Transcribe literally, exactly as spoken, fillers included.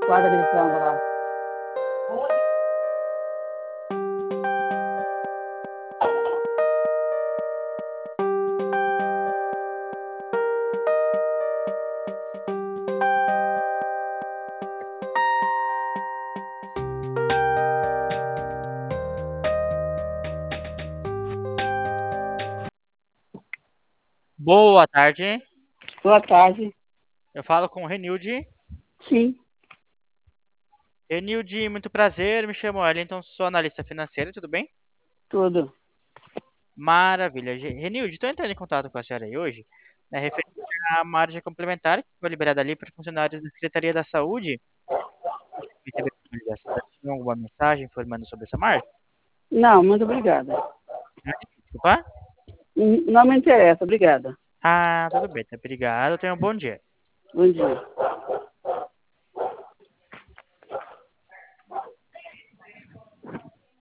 Guarda aquele frango lá. Boa tarde. Boa tarde. Eu falo com o Renilde. Sim, Renilde, muito prazer. Me chamo Wellington, sou analista financeiro, tudo bem? tudo. Maravilha. Ge- Renilde, estou entrando em contato com a senhora aí hoje, né, referente a uma área complementar que foi liberada ali para funcionários da Secretaria da Saúde. Receber a atualização. Tinha alguma mensagem informando sobre essa marca? Não, muito obrigada. Desculpa? Hum, Não me interessa, obrigada. Ah, tudo bem, tá? Obrigado. Tenha um bom dia. Bom dia.